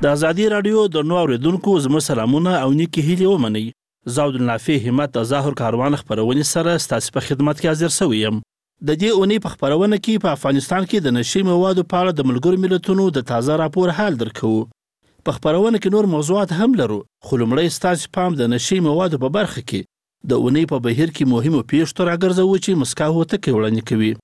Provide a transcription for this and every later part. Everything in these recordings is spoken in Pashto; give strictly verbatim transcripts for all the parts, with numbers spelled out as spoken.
د ازادي رادیو د نو اوریدونکو زموږ سلامونه او نیکی هیلې ومنئ. زه عبدالنافع همت د ظاهر کاروان خپرونې سره ستاسو په خدمت کې حاضر شوی یم. د دې اونۍ په خپرونه کې په افغانستان کې د نشي موادو په اړه د ملګرو ملتونو د تازه راپور حال درکوو. په خپرونه کې نور موضوعات هم لرو، خو لومړی ستاسو پام د نشي موادو په برخه کې د اونۍ په بهیر کې مهمو پیښو ته راګرځوو چې مسکا هوتکې وړاندې کوي.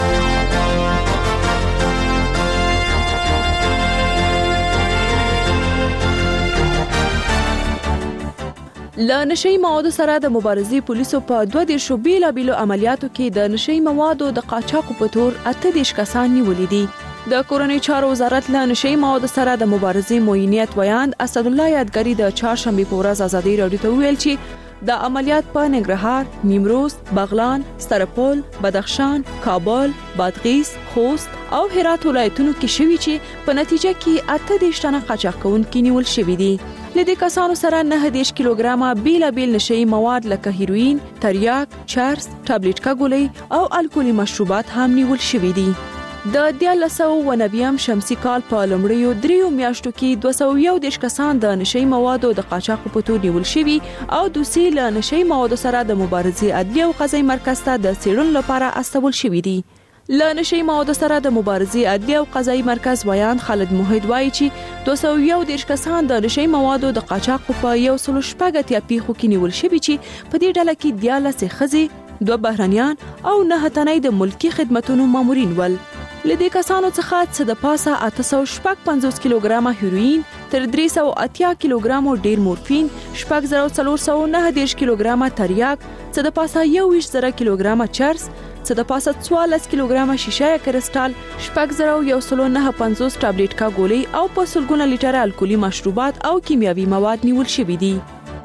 له نشي موادو سره د مبارزې پولیسو په دوه دیرشو بیلابیلو عملیاتو کې د نشي موادو د قاچاقو په تور اته دیرش کسان نیولي دي. د کورنۍ چارو وزارت له نشي موادو سره د مبارزې معینیت ویاند اسدالله یادګري د چهارشنبې په ورځ ازادي رادیو ته ویل چې د عملیات په ننګرهار، نیمروز، بغلان، سترپول، بدخشان، کابل، بادغیس، خوست او هرات ولایتونو کې شوي چې په نتیجه کې اته دیرش تنه قاچاق کوونکي نیول شوي دي. لدې کسانو سره نه دیرش کیلوګرامه بیلابیل نشي مواد لکه هیروین، تریاک، چرس، ټابلیټکا ګولۍ او الکولي مشروبات هم نیول شوي دي. د دیارلس سوه اوه نوي شمسي کال په لومړیو دریو میاشتو کې دوه سوه یو دیرش کسان د نشي موادو د قاچاق په تور نیول شوي او دوسی له نشي موادو سره د مبارزې عدلیه او قضایي مرکز ته د څېړنو لپاره استول شوي دي. له نشي موادو سره د مبارزې عدلیه او قضایي مرکز ویاند خالد موحد وایي چې دوه سوه یو دیرش کسان د نشي موادو د قاچاق په یو سل شپږ اتیا پیښو کې نیول شوي چې په دې ډله کې دیارلس ښځې، دوه بهرنیان او نه تنه د ملکي خدمتونو مامورین ول. لدې کسانو څخه څه د پاسه اته سوه شپږ پنځوس کیلوګرامه هیروین، تر درې سوه اتیا کیلوګرامو ډیر مورفین، شپږ زره څلور سوه نه دیرش کیلوګرامه تریاک، څه د پاسه یو ویشت زره کیلوګرامه چرس، څه د پاسه څوارلس کیلوګرامه شیشه کرسټال، شپږ زره یو سل نه پنځوس ټابلیټکا ګولۍ او په سلګونه لیټره الکولي مشروبات او کیمیاوي مواد نیول شوي دي.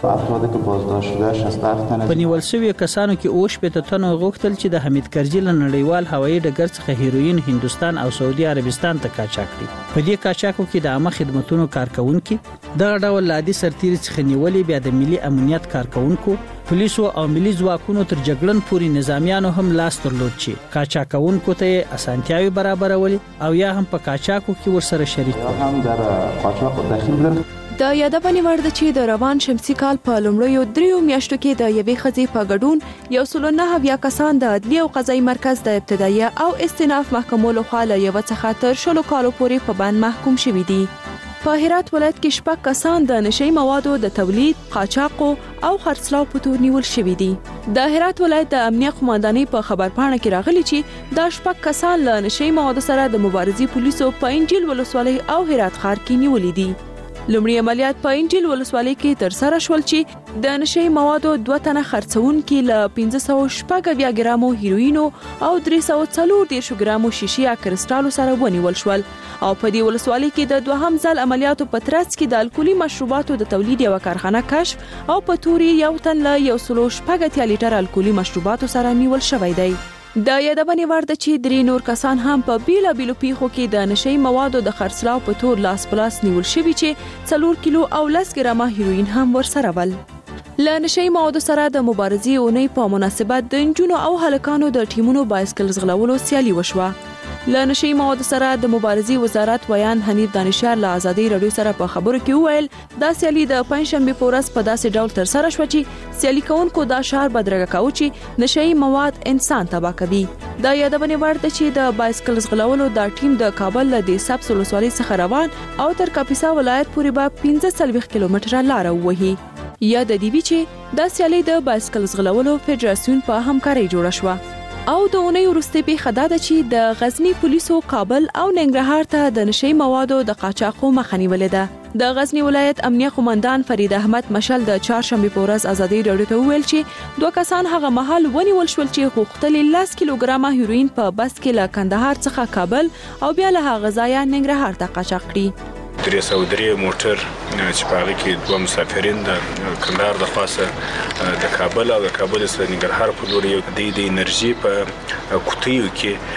په نیول شویو کسانو کې اوه شپېته تنو غوښتل چې د حمید کرزي له نړیوال هوایي ډګر څخه هیروین هندوستان او سعودي عربستان ته قاچاق کړي. په دې قاچاقو کې د عامه خدمتونو کارکونکو دغه ډول لادي سرتیري څخه نیولې، بیا د ملي امنیت کارکونکو، پولیسو او ملي ځواکونو تر جګړن پورې نظامیانو هم لاس درلود چې قاچاقونکو ته اسانتیاوي برابرولې او یا هم په قاچاقو کې ورسره شریک وو. هم در قاچاق داخل بودن. د یادونه وړ ده چې د روان شمسي کال په لومړیو دریو میاشتو کې د یوې ښځې په ګډون یو سل نه اویا کسان د عدلیه او قضایي مرکز د ابتدایي او استئناف محکمو لخوا له یوه څخه تر شلو کالو پورې په بند محکوم شوي دي. په هرات ولایت کې شپږ کسان د نشي موادو د تولید، قاچاقو او خرڅلاو په تور نیول شوي دي. د هرات ولایت د امنیه قوماندانۍ په خبرپاڼه کې راغلي چې دا شپږ کسان له نشي موادو سره د مبارزې پولیسو په انجیل ولسوالۍ او هرات ښار کې نیولي دي. لومړی عملیات په انجیل ولسوالۍ کې تر سره شول چې د نشي موادو دوه تنه خرڅونکي له پنځه سوه شپږ اویا ګرامو هیروینو او درې سوه څلور دیرش ګرامو شیشې یا کرسټالو سره ونیول شول او په دې ولسوالۍ کې د دوهم ځل عملیاتو په ترڅ کې د الکولي مشروباتو د تولید یو کارخانه کشف او په توري یو تن له یو سل شپږ اتیا لیټر الکولي مشروباتو سره نیول شوی دی. د یادونه وړ ده چې درې نور کسان هم په بیلابیلو پیښو کې د نشي موادو د خرڅلاو په تور لاس په لاس نیول شوي چې څلور کیلو او لس ګرامه هیروین هم ورسره ول. له نشي موادو سره د مبارزې اونۍ په مناسبت د نجونو او هلکانو د ټیمونو بایسکل ځغلولو سیالي وشوه. له نشي موادو سره د مبارزې وزارت ویاند حنیف دانشار له ازادي رادیو سره په خبرو کې وویل دا سیالي د پنځشنبه په ورځ په داسې ډول تر سره شو چې سیالي کوونکو دا شعار بدرګه کاوه چې نشي مواد انسان تباه کوي. دا یادونه وړ ده چې د بایسکل ځغلولو دا ټیم د کابل له د سبز ولسوالۍ څخه روان او تر کاپیسا ولایت پورې به پنځه څلوېښت کیلومتره لار ووهي. یا د دې وی چې دا سیالي د بایسکل ځغلولو فدراسیون په همکارۍ جوړه شوه. او د اونۍ وروستۍ پیښه دا ده چې د غزنی پولیسو کابل او ننګرهار ته د نشي موادو د قاچاقو مخه نیولې ده. د غزنی ولایت امنیه قوماندان فرید احمد مشل د چهارشنبې په ورځ ازادي رادیو ته وویل چې دوه کسان هغه مهال ونیول شول چې غوښتل لس کیلوګرامه هیروین په بس کې له کندهار څخه کابل او بیا له هغه ځایه ننګرهار ته قاچاق کړي. درې سوه درې موټر چې په هغه کې دوه مسافرین د کندهار د خاصه د کابل او د کابل څخه ننګرهار په لور یو د انرژي په کوټیو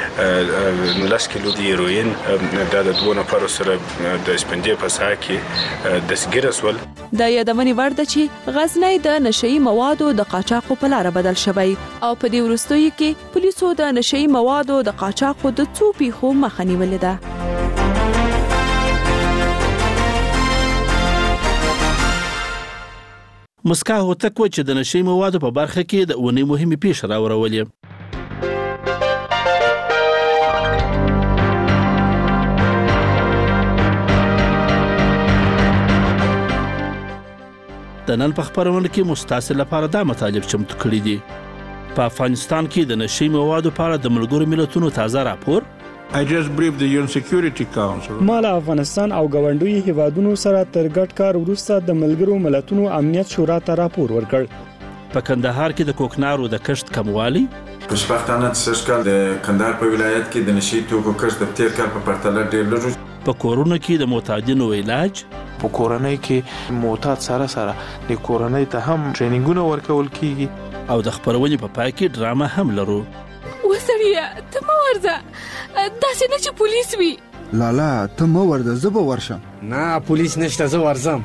کې لس کیلو د هیروین د دوه نفرو سره د سپندې په ساحه کې دستګیره شول. د یادونه وړ ده چې غزنی د نشي موادو د قاچاقو په لار بدل شوی او په دې وروستیو کې پولیسو د نشي موادو د قاچاقو د څو پیښو مخه نیولې ده. مسکا هوتک و چې د نشي موادو په برخه کې د اونۍ مهمه پیښه راوړولې. د نن په خبرونه کې مستاسل لپاره دا مطالب چمتو کړي دي. په افغانستان کې د نشي موادو په اړه د ملګرو ملتونو تازه راپور. I just briefed the U N Security Council. ما له افغانستان او ګاونډي هیوادونو سره تر ګډ کار وروسته د ملګرو ملتونو امنیت شورا ته راپور ورکړ. په کندهار کې د کوکنارو د کښت کموالی. خوشبختانه د سږ کال د کندهار په ولایت کې د نشي توکو کښت د تیر کال په پرتله ډېر لږ. په کورونو کې د معتادینو علاج. په کورنۍ کې معتاد سره سره د کورنۍ ته هم ټریننګونه ورکول کیږي. او د خبرونې په پای کې ډرامه هم لرو. وسړیه ته مه ورځه، داسې نه چې پولیس وي. لالا ته مه ورځه، زه به ورشم. نه پولیس نشته، زه ورځم.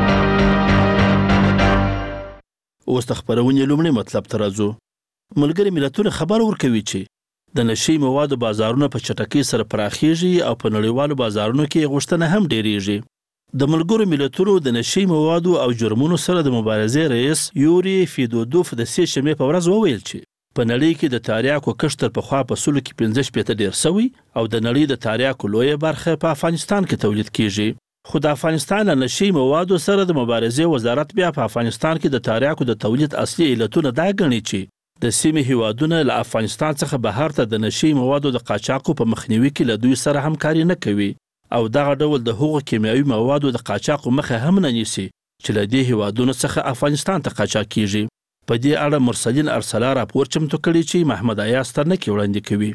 اوس د خبرونې لومړی مطلب ته راځو. ملګري ملتونه خبر ورکوي چې د نشي موادو بازارونه په چټکۍ سره پراخیږي او په نړیوالو بازارونو کې غوښتنه هم ډیریږي. د ملګرو ملتونو د نشي موادو او جرمونو سره د مبارزې رئیس یوري فیدودوف د سې شنبې په ورځ وویل چې په نړۍ کې د تریاکو کښت تر پخوا په سلو کې پنځه شپېته ډېر سوی او د نړۍ د تریاکو لویه برخه په افغانستان کې تولید کیږي. خو د افغانستان له نشي موادو سره د مبارزې وزارت بیا په افغانستان کې د تریاکو د تولید اصلي علتونه دا ګڼي چې د سیمې هیوادونه له افغانستان څخه بهر ته د نشي موادو د قاچاقو په مخنیوي کې له دوی سره همکاري نه کوي او دغه ډول د هغو کیمیاوي موادو د قاچاقو مخه هم نه نیسي چې له دې هیوادونو څخه افغانستان ته قاچاق کیږي. په دې اړه مرسلین ارسلا راپور چمتو کړی چې محمد ایاز ترنکي وړاندې کوي.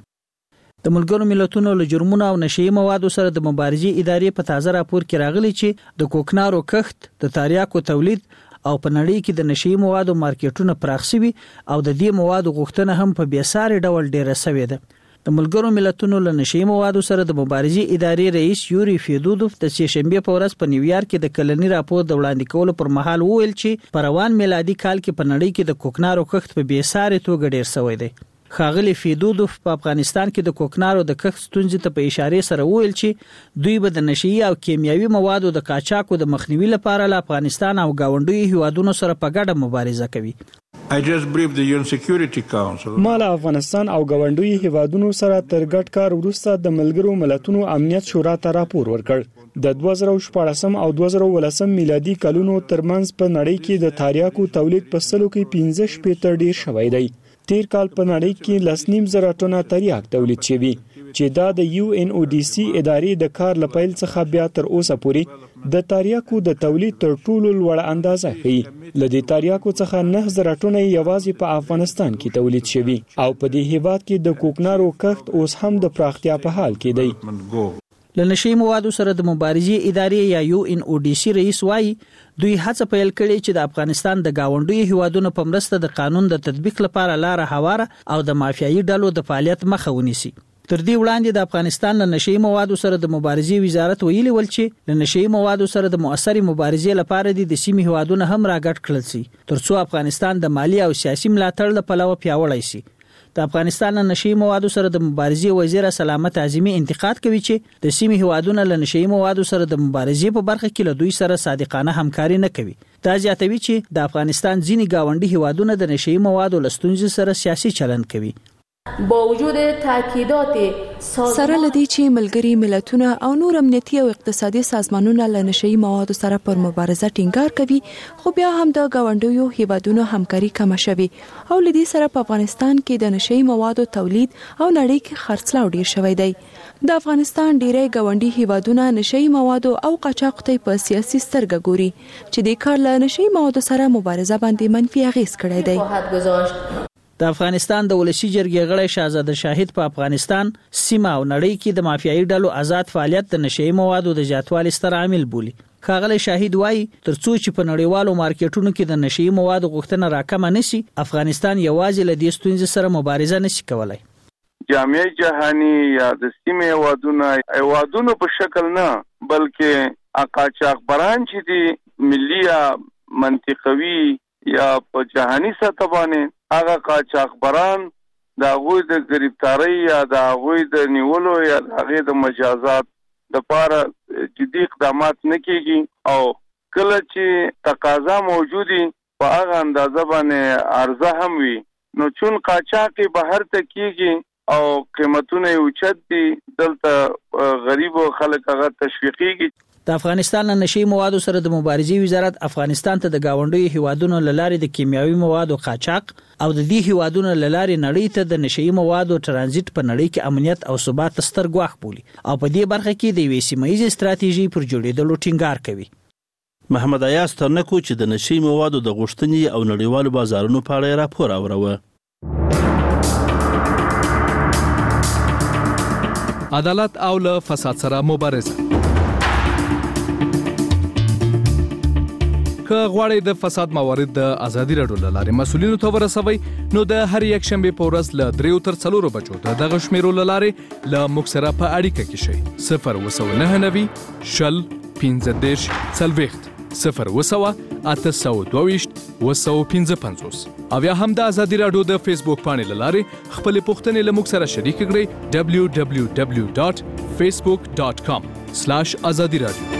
د ملګرو ملتونو له جرمونو او نشي موادو سره د مبارزې ادارې په تازه راپور کې راغلي چې د کوکنارو کښت، د تریاکو تولید او په نړۍ کې د نشي موادو مارکیټونه پراخ شوي او د دې موادو غوښتنه هم په بیساري ډول ډیره شوې ده. د ملګرو ملتونو له نشي موادو سره د مبارزې ادارې رئیس یوري فیدودوف د سې شنبې په ورځ په نیویارک کې د کلنی راپور د وړاندې کولو پر مهال وویل چې په روان میلادي کال کې په نړۍ کې د کوکنارو کښت په بیساري توګه ډیر شوی دی. ښاغلي فیدودوف په افغانستان کې د کوکنارو د کښت ستونزې ته په اشاره سره وویل چې دوی به د نشي او کیمیاوي موادو د قاچاقو د مخنیوي لپاره له افغانستان او ګاونډي هیوادونو سره په ګډه مبارزه کوي. I just briefed the U N Security Council. ما له افغانستان او ګاونډي هیوادونو سره تر ګډ کار وروسته د ملګرو ملتونو امنیت شورا ته راپور ورکړ. د دوه زره شپاړسم او دوه زره ولسم میلادي کلونو ترمنځ په نړۍ کې د تریاکو تولید په سلو کې پنځه شپېته ډیر شوی دی. تیر کال په نړۍ کې لس نیم زره ټنه تریاک تولید شوی چې دا د یو ان او ډي سي ادارې د کار لپیل څخه بیا تر اوسه پورې د تریاکو د تولید تر ټولو لوړ اندازه ښیي. له دې تریاکو څخه نه زره ټنه یوازې په افغانستان کې تولید شوی او په دې هیواد کې د کوکنارو کښت اوس هم د پراختیا په حال کې دی. له نشي موادو سره د مبارزې ادارې یا یو ان او ډي سي رئیس وایي دوی هڅه پیل کړې چې د افغانستان د ګاونډي هیوادونو په مرسته د قانون د تطبیق لپاره لار هواره او د مافیایي ډلو د فعالیت مخه ونیسي. تر دې وړاندې د افغانستان له نشي موادو سره د مبارزې وزارت ویلي ول چې له نشي موادو سره د مؤثرې مبارزې لپاره د سیمې هیوادونو هم راګډ کړل شي ترڅو افغانستان د مالی او سیاسي ملاتړ له پلوه پیاوړی شي. د افغانستان له نشي موادو سره د مبارزې وزیر سلامت اعظمي انتقاد کوي چې د سیمې هیوادونو له نشي موادو سره د مبارزې په برخه کې له دوی سره صادقانه همکاري نه کوي. دا زیاتوي چې د افغانستان ځینې ګاونډي هیوادونه د نشي موادو له ستونزې سره سیاسي چلند کوي. با وجود تاکیدات سره لدی چې ملګري ملتونه او نور امنیتي او اقتصادي سازمانونه له نشي موادو سره پر مبارزه ټینګار کوي، خو بیا هم د ګاونډیو هیوادونو همکاري کم شوي او لدی سره په افغانستان کې د نشي موادو تولید او نړۍ کې خرڅلاو ډیر شوی دی. د افغانستان ډیری ګاونډي هیوادونه نشي موادو او قاچاق ته په سیاسي سترګه ګوري چې د کار له نشي موادو سره مبارزه باندې منفي اغیز کړی دی. د افغانستان د ولسی جرګې غړی شاهزاده شاهد په افغانستان سیمه او نړۍ کې د مافیایي ډلو آزاد فعالیت د نشي موادو د زیاتوالي ستر عامل بولي. ښاغلی شاهد وایي ترڅو چې په نړیوالو مارکیټونو کې د نشي موادو غوښتنه راکمه نشي، افغانستان یوازې له دې ستونزې سره مبارزه نشي کولای. جامعه جهانی یا د سیمې هیوادونو هیوادونو په شکل نه بلکې قاچاق بران چې دي ملي یا منطقوي یا په جهانی سطح باندې هغه قاچاقبران د هغوی د گرفتاری یا د هغوی د نیولو یا د هغوی د مجازات د پاره جدي اقدامات نه کیږي او کله چې تقاضا موجودي په هغه اندازه باندې عرضه هم وي نو چون قاچاق بهر ته کیږي او قیمتونه اوچت دي دلته غریب خلک هغه تشویقيږي. د افغانستان له نشي موادو سره د مبارزې وزارت افغانستان ته د گاونډي هیوادونو لارې د کیمیاوي موادو قاچاق او د دې هیوادونو لارې نړۍ ته د نشي موادو ترانزیت په نړۍ کې امنیت او ثبات ستر ګواښ بولي او په دې برخه کې د یوې سیمه ییزې ستراتیژي پر جوړېدلو ټینګار کوي. محمد ایاز ترنکو چې د نشي موادو د غوښتنې او نړیوالو بازارونو په اړه راپور اوروه. عدالت او له فساد سره مبارزه. که غواړئ د فساد موارد د ازادي راډیو له لارې مسؤلینو ته ورسوئ نو د هر یک شنبې په ورځ له دریو تر څلورو بجو د دغه شمیرو له لارې له موږ سره په اړیکه کې شئ. صفر اووه سوه نهه نوي شل پنځه دېرش څلوېښت صفر اووه سوه اته سوه دوه ویشت اووه سوه پنځه پنځوس او یا هم د ازادي راډیو د فیسبوک پاڼې له لارې خپلې پوښتنې له موږ سره شریک کړئ. دبلیو دبلیو دبلیو ډاټ فیسبوک ډاټ کام سلاش ازادي راډیو.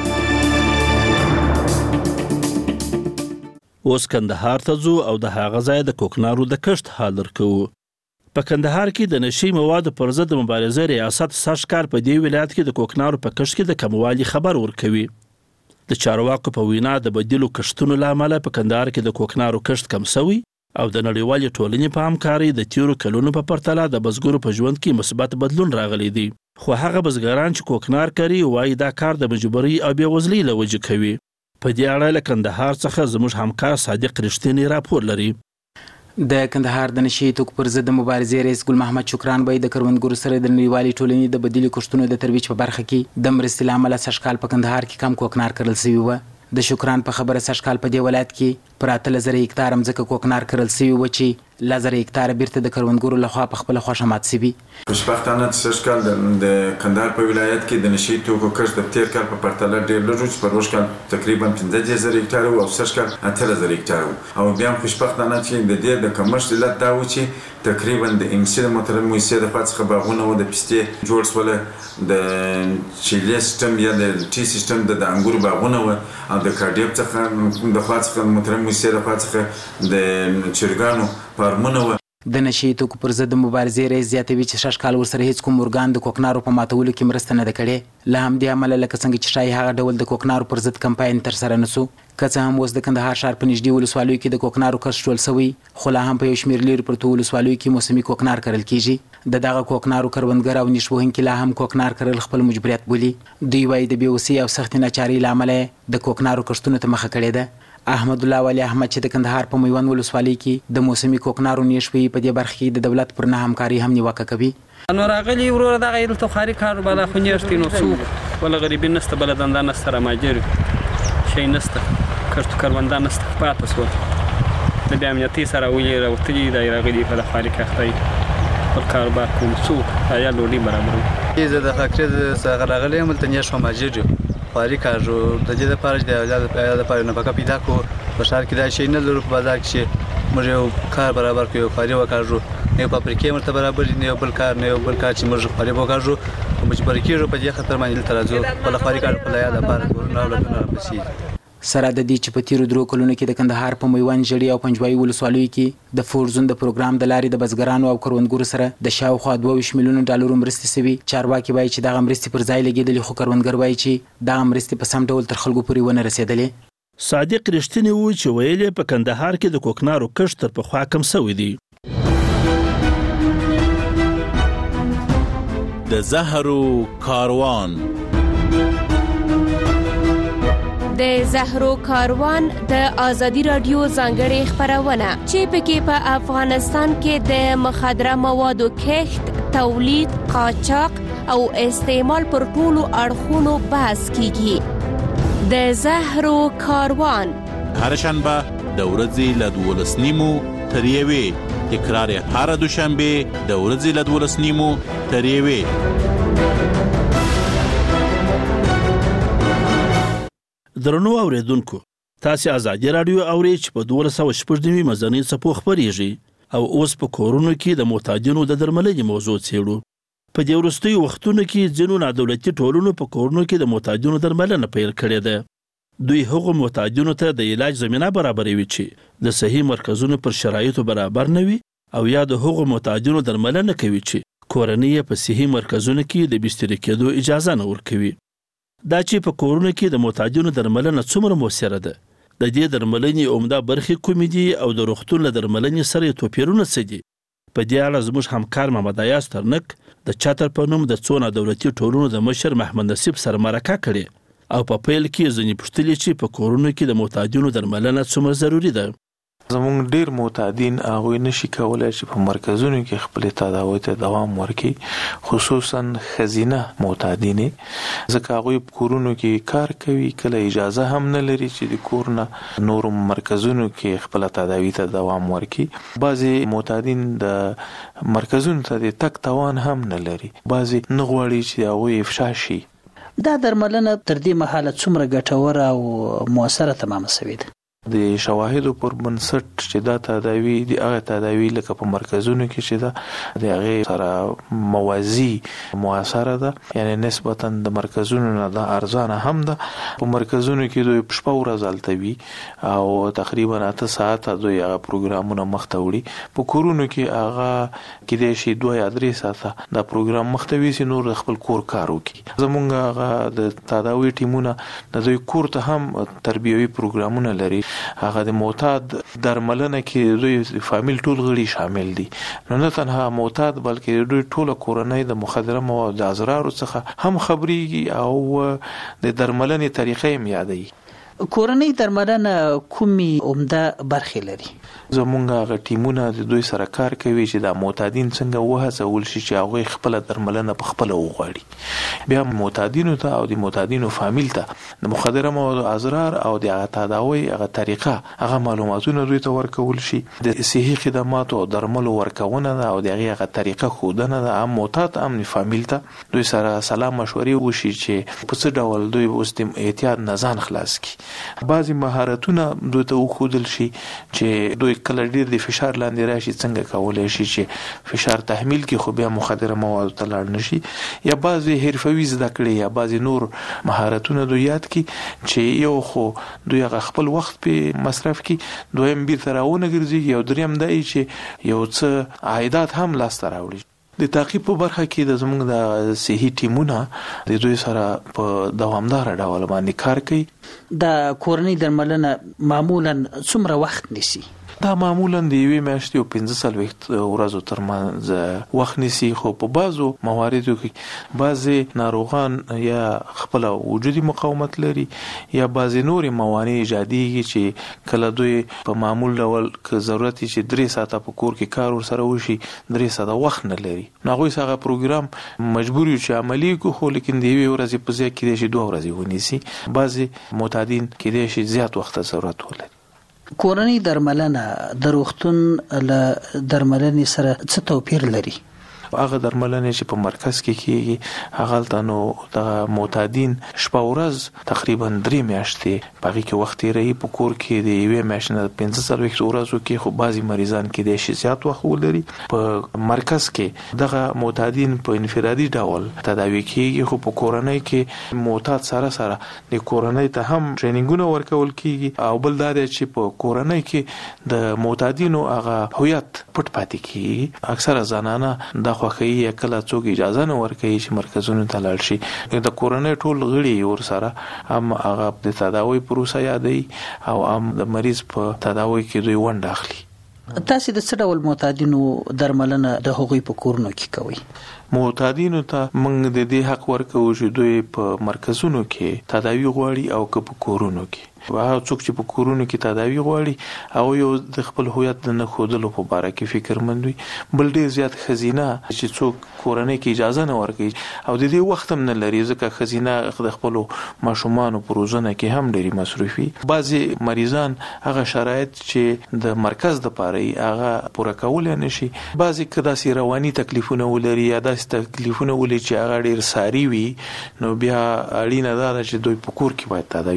اوس کندهار ته ځو او د هغه ځای د کوکنارو د کښت حال درکوو. په کندهار کې د نشي موادو پر ضد مبارزې ریاست سږ کال په دې ولایت کې د کوکنارو په کښت کې د کموالي خبر ورکوي. د چارواکو په وینا د بدیلو کښتونو له امله په کندهار کې د کوکنارو کښت کم شوی او د نړیوالې ټولنې په همکارۍ د تیرو کلونو په پرتله د بزګرو په ژوند کې مثبت بدلون راغلی دی. خو هغه بزګران چې کوکنار کوي وایي دا کار د مجبورۍ او بېوزلۍ له وجې کوي. په دې اړه له کندهار څخه زموږ همکار صادق رښتینی راپور لري. د کندهار د نشي توکو پر ضد مبارزې رئیس ګل محمد شکران وایي د کروندګرو سره د نړیوالې ټولنې د بدیلو کښتونو د ترویج په برخه کې د مرستې له امله سږ کال په کندهار کې کم کوکنار کرل شوي وه. د شکران په خبره سږ کال په دې ولایت کې پر اتلس زره هکتاره مځکه کوکنار کرل شوي وه چې لس زره هکتاره بیرته د کروندګرو لخوا په خپله خوښه مات شوي. خوشبختانه سږ کال د کندهار په ولایت کې د نشي توکو کښت د تېر کال په پرتله ډېر لږ و چې په روژ کال تقریبا پنځه دېرش زره هکتاره و او سږ کال اتلس زره هکتاره و. او بیا هم خوشبختانه چې د دې د کمښت علت دا و چې تقریبا د انګلیسي د محترم موسسې د خوا څخه باغونه و د پستې جوړ شوله، د چیلې سیستم یا د ټي سیستم د انګورو باغونه و او د کارډیب څخه د خوا څخه محترم موسسې د خوا څخه د چرګانو فارمونه و. د نشي توکو پر ضد مبارزې رئیس زیاتوي چې شش کال ورسره هیڅ کوم ارګان د کوکنارو په ماتولو کې مرسته نه ده کړې. له همدې امله لکه څنګه چې ښایي هغه ډول د کوکنارو پر ضد کمپاین ترسره نه سو. که څه هم اوس د کندهار ښار په نږدې ولسوالیو کې د کوکنارو کښت ټول شوی، خو لا هم په یو شمېر لیرې پرتو ولسوالیو کې موسمي کوکنار کرل کیږي. د دغه کوکنارو کروندګر او نیش وهونکي لا هم کوکنار کرل خپل مجبوریت بولي. دوی وایي د بېوسۍ او سختې ناچارۍ له امله د کوکنارو کښتونو ته مخه کړې ده. احمد الله ولی احمد چې د کندهار په میوند ولسوالۍ کې د موسمي کوکنارو نیش وي په دې برخه کې د دولت پر نه همکاري هم نیوکه کوي. نو راغلی وروره دغه دلته خاري کار بالا خو نیشتي نو څوک ولا غریبي نسته بله دنده نسته راماجر شی نسته کښت کرونده نسته پاته سوه د بیا امنیتي سره ولې راوتلي دی راغلي په د خاري کښتۍ خپل کاروبار کوم څوک عیال ډوډۍ برابروي. زه د فاکټرۍ څخه راغلی یم هلته نیش ماجر یم خواري کاږو د دې لپاره چې د اولاد لپاره نفقه پیدا کړو. په ښار کې دا شی نه لرو په بازار کې چې موږ یو کار برابر کړو، خواري وکړو، نه یو فابریکې ورته برابر نه یو بل کار نه یو بل کار چې موږ خواري وکړو په مجبور کېږو په دې خاطر باندې دلته راځو خپله خواري کار خپله یاد لپاره کورونه اولادونه راپسې. سره د دې چې په تیرو درو کلونو کې د کندهار په میوند ژړۍ او پنجوایي ولسوالیو کې د فورزون د پروګرام د لارې د بزګرانو او کروندګرو سره د شاوخوا دوه ویشت میلیونو ډالرو مرستې شوي. چارواکي وایي چې دغه مرستې پر ځای لګېدلې، خو کروندګر وایي چې دغه مرستې په سم ډول تر خلکو پورې ونه رسېدلې. صادق رښتینی و چې ویل په کندهار کې د کوکنارو کښت تر پخوا کم شوی دی. د زهرو کاروان د زهرو کاروان د ازادي رادیو ځانګړې خپرونه چې پکې په افغانستان کې د مخدره موادو کښت، تولید، قاچاق او استعمال پر ټولو اړخونو بحث کیږي. د زهرو کاروان هر شنبه د ورځې له دولس نیمو تر یوې، تکرار یې هر دوشنبه د ورځې له دولس نیمو تر یوې. درنو اوریدونکو، تاسو ازادي رادیو اورئ چې په دولس سوه شپږ نوي مزني څپو خپرېږي او اوس په کورونو کې د معتادینو د درملنې موضوع څېړو. په دې وروستیو وختونو کې ځینو نادولتي ټولنو په کورونو کې د معتادینو درملنه پیل کړې ده. دوی هغو محتاجینو ته د علاج زمينه برابروي چې د صحي مرکزونو پر شرایطو برابر نه وي او یا د هغو محتاجینو درملنه کوي چې کورنۍ په صحي مرکزونو کې د بستر کېدو اجازه نه ورکوي. دا چې په کورونو کې د محتاجینو درملنه څومره موثره ده، د دې درملنې عمده برخې کومې دي او د روغتون له درملنې سره توپیرونه څه دي؟ په دې اړه زموږ همکار محمد ایاز ترنک د چتر په نوم د څو دولتي ټولنو د مشر محمد نصیب سره مرکه کړې او په پیل کې ځینې پوښتلې چې په کورونو کې د محتاجینو درملنه څومره ضروري ده. زموږ ډیر معتادین هغه نشي کولای چې په مرکزونو کې خپل تداوی ته دوام ورکړي، خصوصا خزینه معتادین، ځکه هغه په کورونو کې کار کوي، کله اجازه هم نه لري چې د کورونه نور مرکزونو کې خپل تداوی ته دوام ورکړي. بعضي معتادین د مرکزونو ته د تک توان هم نه لري، بعضي نه غواړي چې هغه افشا شي. دا درملنه تر دې مهاله څومره ګټوره او موثره تمامه شوې ده؟ د شواهدو پر بنسټ چې دا تداوی د هغه تداوی لکه په مرکزونو کې چې دا د هغه سره موازی موثره ده، یعنی نسبتا د مرکزونو نه د ارزانه هم ده. په مرکزونو کې دوی شپه ورځ التوي او تقریبا اته ساعته دوی هغه پروګرامونه مخته وړي. په کورونو کې هغه کې د شي دوه یا درې ساعته دا پروګرام مخته وي چې نور خپل کور کار وکړي. زمونږ هغه د تداوی ټیمونه د دوی کور ته هم تربیوي پروګرامونه لري. هغه د معتاد درملنه کې دوی فامیل ټول غړي شامل دي، نو نه تنها معتاد بلکې دوی ټول کورنۍ د مخدره مواد د اضرار څخه هم خبريږي او د درملنې طریقې هم یادوي. کورنۍ درملنه کومي عمده برخې لري؟ زمونږ هغه ټیمونه د دوی سره کار کوي چې د معتادین څنګه وهڅول شي چې هغه خپل درملنه په خپل وغواړي. بیا معتادینو ته او د معتادینو فامیل ته د مخدره مواد اضرار او د تداوی هغه طریقه هغه معلوماتونه دوی ته ورکول شي. د صحي خدماتو او درملو ورکونه او د هغه طریقه خودنه د عام معتاد امن فامیل ته دوی سره سلام مشورې وشي چې په څه ډول دوی اوس د احتیاط نه ځان خلاص کړي. بعضي مهارتونه دوی ته وښودل شي چې دوی کله ډیر د فشار لاندې راشي څنګه کولای شي چې فشار تحمیل کې خو بیا مخدره مواد ته لاړ نشي، یا بعضي حرفوي زده کړې یا بعضي نور مهارتونه دوی یاد کی چې یو خو دوی خپل وخت په مصرف کې، دویم بیرته راونه ګرځي، یو دریم دی چې یو څه عایدات هم لاس ته راوړي. د تعقیب په برخه کې د زموږ د صحي ټیمونه د دوی سره په دوامدار ډول باندې کار کوي. د کورنۍ درملنه معمولا څومره وخت نیسي؟ دا معمولا د یوې میاشتې او پنځه څلوېښت ورځو ترمنځ وخت نیسي، خو په بعضو مواردو کې بعضې ناروغان یا خپله وجودي مقاومت لري یا بعضې نورې موانع ایجادېږي چې کله دوی په معمول ډول که ضرورت چې درې ساعته په کور کې کار ورسره وشي درې ساعته وخت نه لري، نو هغوی څخه پروګرام مجبور یو چې عملي کړو، خو لیکن د یوې ورځې په ځای کېدای شي دوه ورځې ونیسي. بعضې معتادین کېدای شي زیات وخت ضرورت ولري. کورنۍ درملنه د روغتون له درملنې سره څه توپیر لري؟ هغه درملنه چې په مرکز کې کیږي هغه ته نو د معتادین شپه ورځ تقریبا درې میاشتې پغې کې وخت لري. په کور کې د یوې میاشتې نه پنځه څلوېښت ورځو کې خو بعضي مریضان کې د شي زیات وخت ولري. په مرکز کې دغه معتادین په انفرادي ډول تداوي کیږي، خو په کورنۍ کې معتاد سره سره د کورنۍ ته هم ټریننګونه ورکول کیږي. او بل دا چې په کورنۍ کې د معتادینو هغه هویت پټ پاتې کیږي. اکثره زنانه د خوخی کله څوک اجازه نه ورکوي چې مرکزونو ته لاړ شي. د کورنۍ ټول غړي ور سره هم هغه د تداوی پروسه یادوي او هم د مریض په تداوی کې دوی ونډه اخلي. تاسو د څه ډول معتادینو درملنه د هغوی په کورونو کې کوي؟ معتادینو ته موږ د دې حق ورکوو چې دوی په مرکزونو کې تداوی غواړي او که په کورونو کې. هغه څوک چې په کورونو کې تداوی غواړي او یو د خپل هویت نه خودلو په باره کې فکرمند وي، بل ډیر زیات خزینه چې څوک کورنۍ کې اجازه نه ورکوي او د دې وخت هم نه لري، ځکه خزینه د خپل ماشومان په روزنه کې هم ډېری مصرفي. بعضي مریضان هغه شرایط چې د مرکز د پاره هغه پوره کول نه شي، بعضي کدا سي رواني تکلیفونه ولري یا داسې تکلیفونه ولري چې هغه ډیر ساري وي، نو بیا اړینه ده چې دوی په کور کې باید تداوی شي.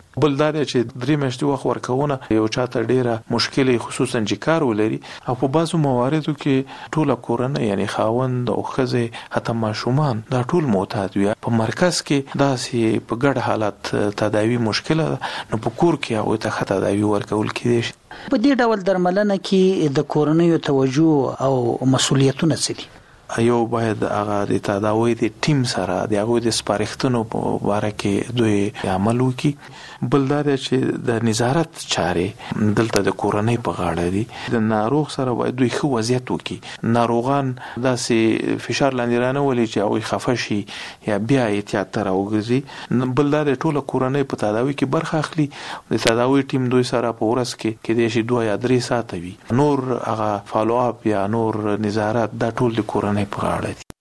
بل دا چې درې میاشتې وخت ورکونه یو چاته ډیره مشکله خصوصا چې کار ولري او په بعضو مواردو کې ټوله کورنۍ یعنی خاوند او ښځې حتی ماشومان دا ټول معتاد وي په مرکز کې داسې په ګډ حالت تداوی مشکله نو په کور کې هغوی ته ښه تداوی ورکول کیدای شي. په دې ډول درملنه کې د کورنیو توجه او مسؤلیتونه څه دي؟ یو باید هغه د تداوی د ټیم سره د هغوی د سپارښتنو په باره کې دوی عمل وکړي. بل دا دی چې د نظارت چارې دلته د کورنۍ په غاړه دي. د ناروغ سره باید دوی ښه وضعیت وکړي، ناروغان داسې فشار لاندې رانولي چې هغوی خفه شي یا بیا احتیاط ته راوګرځي. بل دا دی ټوله کورنۍ په تداوی کې برخه اخلي. د تداوی ټیم دوی سره په ورځ کې کیدای شي دوه یا درې ساعته وي. نور هغه فالو اپ یا نور نظارت دا ټول د کورنۍ په غاړه دي.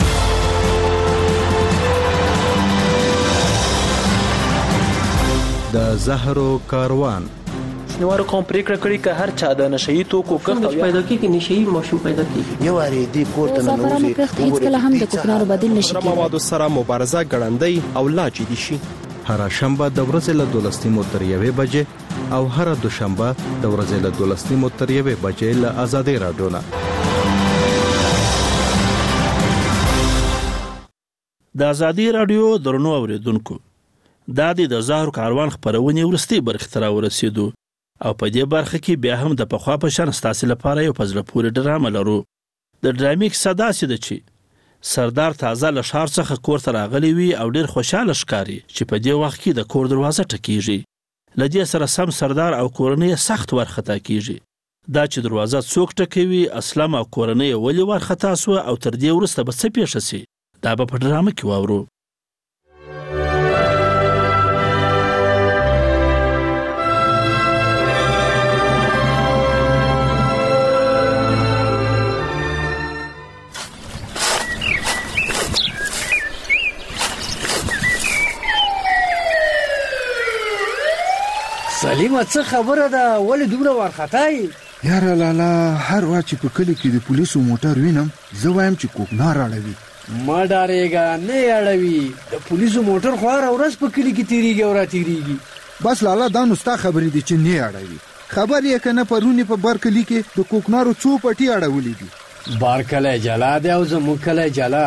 د زهرو کاروان شنوارو کوم پریکړه کړې چې هر چا د نشئی توکو کښت پیدا کیږي، نشئی ماشوم پیدا کیږي. یو اړې دی کوټه نه نوځي هیڅ کله هم د کوکنارو بدیل نشي کېدای. موادو سره مبارزه ګړندۍ او لا جدي شي. هر شنبه د ورځې له دولس نیمو تر یوې بجې او هر دوشنبه د ورځې له دولس نیمو تر یوې بجې له آزادۍ راډیو نه. د آزادۍ راډیو درنو اوریدونکو، دا د زهرو کاروان خپرونې وروستۍ برخې ته راورسېدو او په دې برخه کې بیا هم د پخوا په شان ستاسې لپاره یو په زړه پورې ډرامه لرو. د ډرامې کیسه داسې ده چې سردار تازه له ښار څخه کور ته راغلی وي او ډېر خوشحاله ښکاري چې په دې وخت کې د کور دروازه ټکیږي. له دې سره سم سردار او کورنۍ سخت وارخطا کیږي. دا چې دروازه څوک ټکوي، اسلم او کورنۍ ولې وارخطا سوه او تر دې وروسته به څه پیښه سي، دا به په ډرامه کې واورو. سلیمه څه خبره ده؟ ولې دومره وارخطای؟ یاره لالا، هر وخت چې په کلي کې د پولیسو موټر وینم زه وایم چې کوکنار اړوي. ما ډارېږه نه یې اړوي. د پولیسو موټر خو هره ورځ په کلي کې تیریږي او راتیریږي. بس لالا دا نو ستا خبرې دي چې نه اړوي. خبر یې که نه پرونې په برکلي کې د کوکنارو څو پټي اړولي دي. بارکلی جلا دی او زموږ کلی جلا.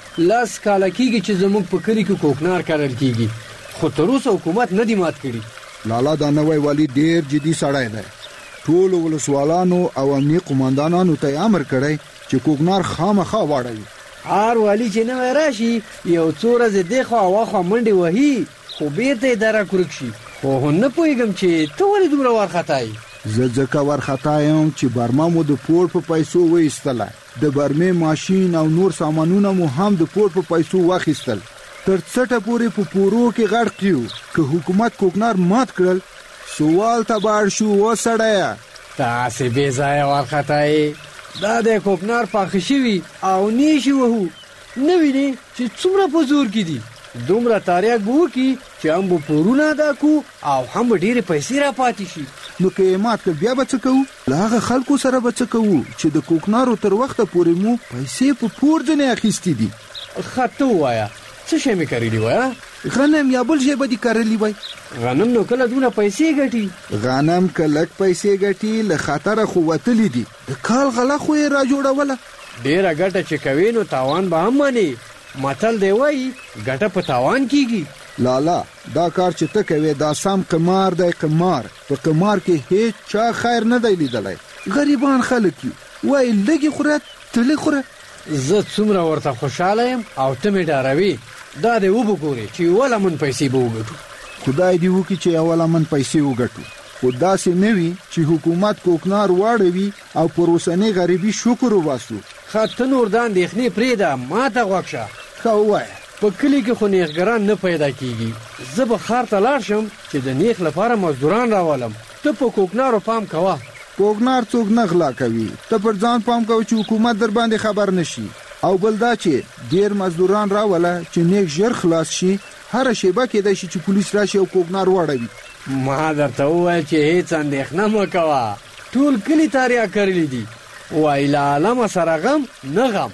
لس کاله کېږي چې زموږ په کلي کې کوکنار کرل کېږي، خو تر اوسه حکومت نه دی مات کړي. لالا دا نوی والی ډیر جدي سړی دی. ټولو ولسوالانو او امني قوماندانانو ته امر کړی چې کوکنار خامخا واړوي. هر والی چې نوی راشي یو څو ورځې دېخوا او اخوا منډې وهي، خو بیرته یې دره کورک شي. خو نه پوهېږم چې ته ولې دومره وارخطایي؟ زه ځکه وارخطا یم چې برما مو د پور په پیسو وایستله. د برمې ماشین او نور سامانونه مو هم د پور په پیسو واخیستل. تر څټه پورې په پورو کې غړ کیو. که حکومت کوکنار مات کړل سوال ته باړ شو. و سړیا تاسې بې ځایه وارخطایي. دا د کوکنار پاخه شوي او نیشي وهو. نه وینې چې څومره په زور کې دي. دومره تاریاک به وکړي چې هم به پورونه ادا کړو او هم به ډېرې پیسې را پاتې شي. نو که یې مات کړ بیا به څه کوو؟ له هغه خلکو سره به څه کوو چې د کوکنارو تر وخته پورې مو پیسې په پور ځنې اخیستې دي؟ ښه ته ووایه څه شی مې کرلی وایه؟ غنم یا بل شی به دې کرلی وای. غنم نو کله دونه پیسې ګټي؟ غنم که لږ پیسې ګټي له خطره خو وتلی دي. د کال غله خو یې را جوړوله. ډېره ګټه چې کوي نو تاوان به هم مني. متل دی وایي ګټه په تاوان کیږي. لالا دا کار چې ته کوې دا سم قمار دی. قمار په قمار کې هیڅ چا خیر نه دی لیدلی. غریبان خلک یو وایي لږې خوره تلې خوره. زه څومره ورته خوشحاله یم او ته مې ډاروي. دا دې وبګورې چې یوه لمن پیسې به وګټو. خدای دې وکړي چې یوه لمن پیسې وګټو، خو داسې نه وي چې حکومت کوکنار واړوي او پر اوسنۍ غریبي شکر وباسو. ښه ته نور دا اندېښنې پرېږده، ما ته غوږ شه. ښه ووایه. په کلي کې خو نیخګران نه پیدا کېږي. زه به ښار ته لاړ شم چې د نیخ لپاره مزدوران راولم. ته په کوکنارو پام کوه. کوکنار څوک نه غلا کوي. ته پر ځان پام کوه چې حکومت در باندې خبر نشي. او بل دا چې ډیر مزدوران راوله چې نیک ژر خلاص شي. هر شیبه کېدای شي چې پولیس راشي او کوکنار واړوي. ما درته وویل چې هیڅ اندېښنه مه کوه. ټول کلي تاریا کړلی دي. وایي له عالمه سره غم نه غم.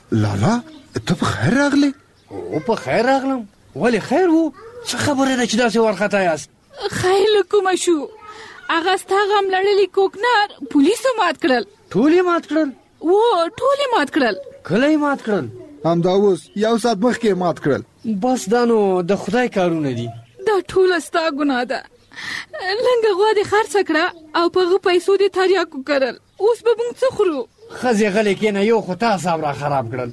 لالا ته په خیر راغلی؟ او په خیر راغلم. ولې خیر وو؟ څه خبره ده چې داسې وارخطا یاست؟ خیر له کومه شو؟ هغه ستا غم لړلي کوکنار پولیسو مات کړل. ټول یې مات کړل؟ و ټول یې مات کړل. کله یې مات کړل؟ همدا اوس یو ساعت مخکې مات کړل. بس دا نو د خدای کارونه دي. دا ټوله ستا ګناه ده. لنګه غوا دې خرڅه کړه او په هغه پیسو دې تریاکو کرل. اوس به موږ څه خورو؟ ښځې غلې کېنه، یو خو تا صاحب را خراب کړل.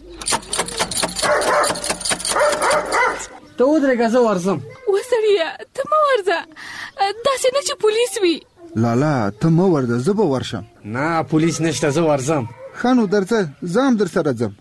ته ودرېږه زه ورځم. وسړیه ته مه ورځه، داسې نه چې پولیس وي. لالا ته مه ورځه، زه به ورشم. نه پولیس نشته، زه ورځم. ښه نو درځه، زه هم در سره ځم.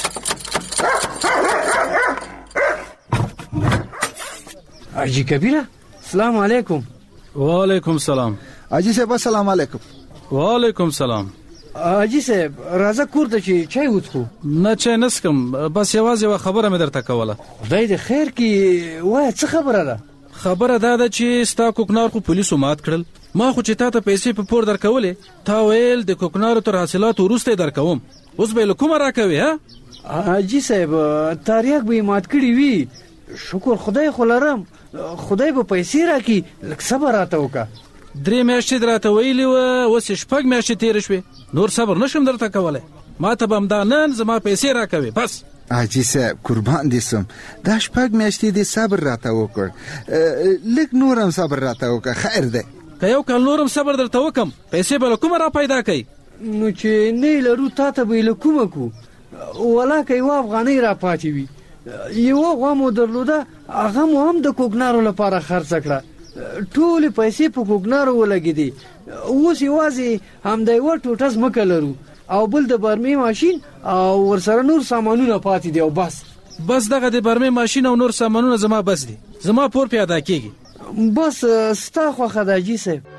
حاجي کبیره سلام علیکم. وعلیکم سلام. حاجي صاحب السلام علیکم. وعلیکم سلام. حاجي صاحب راځه کور ته چې چای وڅښو. نه چای نسکم، بس یوازې یوه خبره مې درته کوله. خدای دې خیر کړي، وایه څه خبره ده؟ خبره دا ده چې ستا کوکنار خو پولیسو مات کړل. ما خو چې تا ته پیسې په پور درکولې، تا ویل د کوکنارو تر حاصلاتو وروسته یې درکوم. اوس به یې له کومه راکوې؟ ها حاجي صاحب تاریاک به یې مات کړي وي. شکر خدای خو لرم، خدای به پیسې راکړي. لږ صبر راته وکړه. درې میاشتې راته ویلې وه، اوس یې شپږ میاشتې تېرې شوې. نور صبر نشم درته کولی. ما ته به همدا نن زما پیسې راکوې بس. حاجي صاحب قربان دې سم، دا شپږ میاشتې دې صبر راته وکړ، لږ نور هم صبر راته وکړه، خیر دی. که یو کال نور هم صبر درته وکم، پیسې به له کومه را پیدا کوي؟ نو چې نه لرو تا ته به یې له کومه کو؟ ولاکه یوه افغانۍ را پاتې وي. یوه غوا مو درلوده، هغه مو هم د کوکنارو لپاره خرڅه کړه. ټولې پیسې په کوکنارو ولګېدې. اوس یوازې همدا یوه ټوټه ځمکه لرو او بل د برمې ماشین او ورسره نور سامانونه پاتې دي او بس. بس دغه د برمې ماشین او نور سامانونه زما بس دي. زما پور پې ادا کېږي. بس ستا خوښه ده حاجي صاحب.